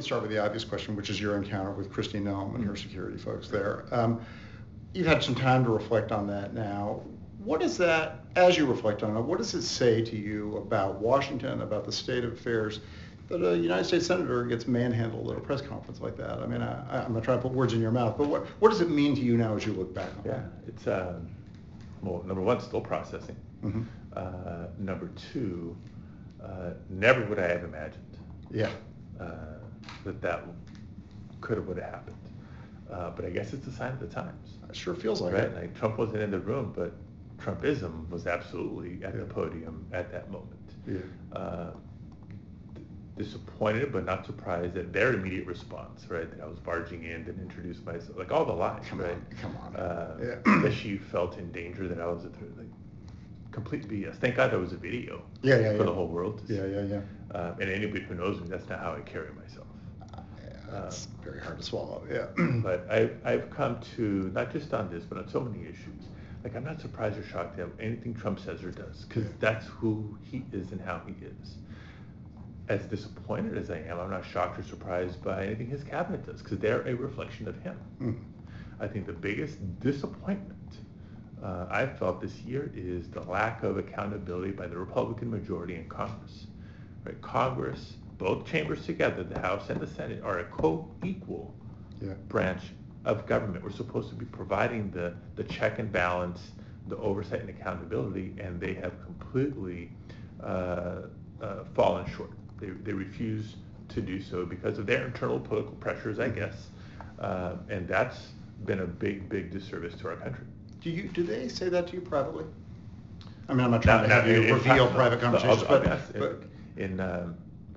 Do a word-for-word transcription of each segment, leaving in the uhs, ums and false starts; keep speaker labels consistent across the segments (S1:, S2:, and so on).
S1: start with the obvious question, which is your encounter with Kristi Noem and her security folks there. Um, you've had some time to reflect on that now. What is that, as you reflect on it, what does it say to you about Washington, about the state of affairs, that a United States Senator gets manhandled at a press conference like that? I mean, I, I'm not trying to put words in your mouth, but what, what does it mean to you now as you look back on it?
S2: Yeah, it's, um, well, number one, still processing. Mm-hmm. Uh, number two, uh, never would I have imagined
S1: yeah.
S2: uh, that that could have would have happened. Uh, but I guess it's a sign of the times.
S1: It sure feels like
S2: right?
S1: it.
S2: Like Trump wasn't in the room, but Trumpism was absolutely at yeah. the podium at that moment.
S1: Yeah.
S2: Uh, disappointed but not surprised at their immediate response, right? That I was barging in, didn't introduce myself, like all the lines,
S1: come
S2: right?
S1: On, come on.
S2: Uh,
S1: yeah.
S2: that she felt in danger, that I was a th- like complete B S. Thank God there was a video
S1: yeah, yeah,
S2: for
S1: yeah.
S2: the whole world to see.
S1: Yeah, yeah, yeah.
S2: Um, and anybody who knows me, that's not how I carry myself.
S1: Uh, yeah, that's uh, very hard to swallow, yeah.
S2: But I, I've come to, not just on this, but on so many issues, like I'm not surprised or shocked at anything Trump says or does, because yeah. that's who he is and how he is. As disappointed as I am, I'm not shocked or surprised by anything his cabinet does, because they're a reflection of him. Mm. I think the biggest disappointment uh, I've felt this year is the lack of accountability by the Republican majority in Congress. Right? Congress, both chambers together, the House and the Senate, are a co-equal
S1: yeah.
S2: branch of government. We're supposed to be providing the, the check and balance, the oversight and accountability, and they have completely uh, uh, fallen short. They, they refuse to do so because of their internal political pressures, I guess, uh, and that's been a big, big disservice to our country.
S1: Do you? Do they say that to you privately? I mean, I'm not trying
S2: now,
S1: to have
S2: now,
S1: you reveal
S2: fact,
S1: private
S2: no,
S1: conversations,
S2: I'll, I'll
S1: but,
S2: but,
S1: but
S2: in um,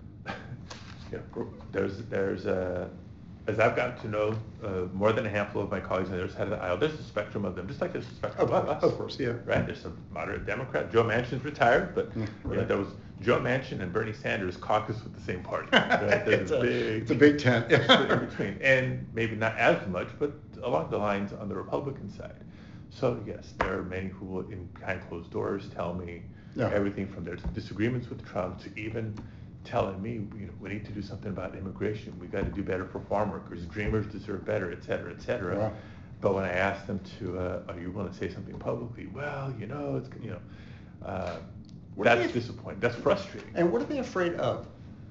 S2: you know, there's there's a. As I've gotten to know uh, more than a handful of my colleagues on the other side of the aisle, there's a spectrum of them, just like there's a spectrum
S1: of,
S2: of us.
S1: Of course, yeah.
S2: Right? There's some moderate Democrat. Joe Manchin's retired, but
S1: yeah,
S2: you
S1: right.
S2: know, there was Joe Manchin and Bernie Sanders caucus with the same party. Right? There's
S1: it's, a,
S2: big,
S1: it's a big tent.
S2: in between. And maybe not as much, but along the lines on the Republican side. So yes, there are many who will, in behind closed doors, tell me yeah. everything from their disagreements with Trump to even telling me, you know, we need to do something about immigration. We got to do better for farm workers. Dreamers deserve better, et cetera, et cetera.
S1: Wow.
S2: But when I ask them to, uh, are you willing to say something publicly? Well, you know, it's, you know, uh, that's disappointing. That's frustrating.
S1: And what are they afraid of?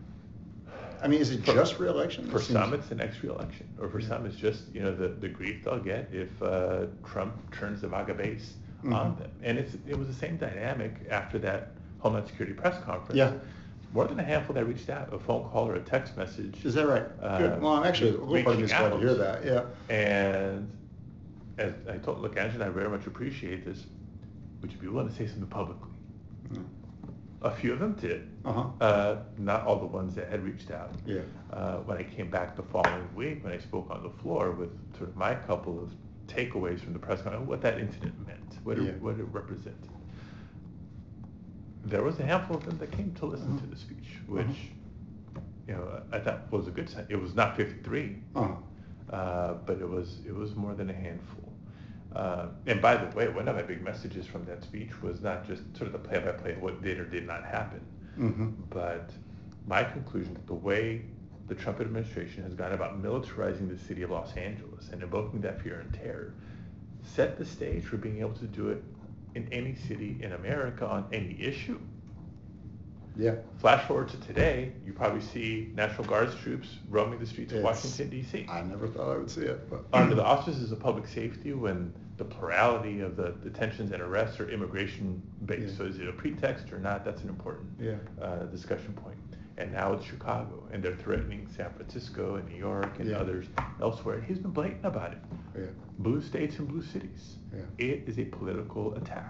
S1: I mean, is it
S2: for,
S1: just re-election?
S2: For some, it's the next re-election, or for yeah. some, it's just, you know, the, the grief they'll get if uh, Trump turns the MAGA base mm-hmm. on them. And it's it was the same dynamic after that Homeland Security press conference.
S1: Yeah.
S2: More than a handful that reached out, a phone call or a text message.
S1: Is that right?
S2: Uh,
S1: Good. Well, I'm actually a little part of me is glad to hear that. Yeah.
S2: And as I told, look, Angela, I very much appreciate this. Would you be willing to say something publicly? Mm-hmm. A few of them did.
S1: Uh-huh.
S2: Uh, not all the ones that had reached out.
S1: Yeah.
S2: Uh, when I came back the following week, when I spoke on the floor with sort of my couple of takeaways from the press conference, what that incident meant, what, yeah. it, what it represented. There was a handful of them that came to listen uh-huh. to the speech, which, uh-huh. you know, I thought was a good sign. It was not fifty-three, uh-huh. uh, but it was it was more than a handful. Uh, and by the way, one of my big messages from that speech was not just sort of the play-by-play of what did or did not happen, mm-hmm. but my conclusion that the way the Trump administration has gone about militarizing the city of Los Angeles and invoking that fear and terror set the stage for being able to do it in any city in America on any issue.
S1: Yeah.
S2: Flash forward to today, you probably see National Guards troops roaming the streets
S1: it's,
S2: of Washington, D C.
S1: I never thought I would see it. But.
S2: Under the auspices of public safety, when the plurality of the detentions and arrests are immigration-based. Yeah. So is it a pretext or not? That's an important
S1: yeah.
S2: uh, discussion point. And now it's Chicago, and they're threatening San Francisco and New York and
S1: yeah.
S2: others elsewhere. He's been blatant about it.
S1: Yeah.
S2: Blue states and blue cities.
S1: Yeah.
S2: It is a political attack.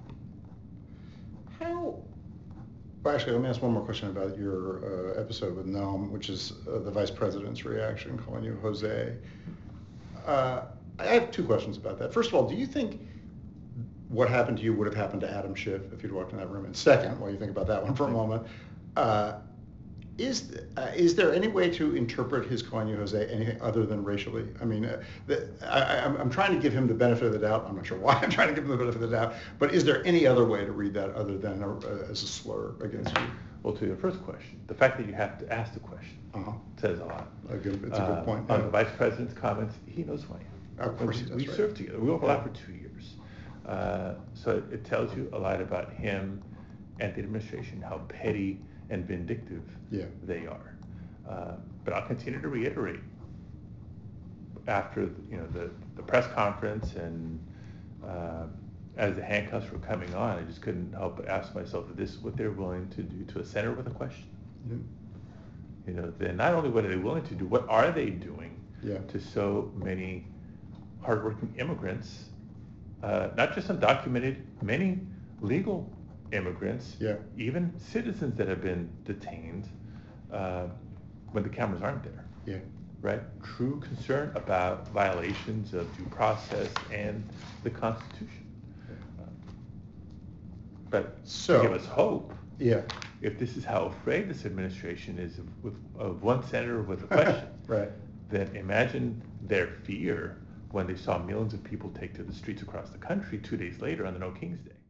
S1: How? Well, actually, let me ask one more question about your uh, episode with Noem, which is uh, the vice president's reaction, calling you Jose. Uh, I have two questions about that. First of all, do you think what happened to you would have happened to Adam Schiff if you'd walked in that room? And second, while you think about that one for a moment, uh, is uh, is there any way to interpret his calling you Jose anything other than racially? I mean, uh, the, I, I'm, I'm trying to give him the benefit of the doubt. I'm not sure why I'm trying to give him the benefit of the doubt, but is there any other way to read that other than a, uh, as a slur against you?
S2: Well, to your first question, the fact that you have to ask the question
S1: Uh-huh.
S2: says a lot.
S1: A good, it's a good
S2: Uh,
S1: point.
S2: On
S1: yeah.
S2: the vice president's comments, he knows who I am.
S1: Of course he
S2: we,
S1: does,
S2: We
S1: right.
S2: served together. We overlapped
S1: Yeah.
S2: for two years. Uh, so it, it tells you a lot about him and the administration, how petty and vindictive
S1: Yeah.
S2: they are. Uh, but I'll continue to reiterate after you know the, the press conference and uh, as the handcuffs were coming on, I just couldn't help but ask myself if this is what they're willing to do to a senator with a question.
S1: Yeah.
S2: You know, then not only what are they willing to do, what are they doing
S1: Yeah.
S2: to so many hardworking immigrants, uh, not just undocumented, many legal immigrants,
S1: Yeah.
S2: even citizens that have been detained uh, when the cameras aren't there.
S1: Yeah.
S2: Right? True concern about violations of due process and the Constitution. Uh, but
S1: So-
S2: to give us hope,
S1: Yeah.
S2: if this is how afraid this administration is of, with, of one senator with a question,
S1: Right.
S2: then imagine their fear when they saw millions of people take to the streets across the country two days later on the No Kings Day.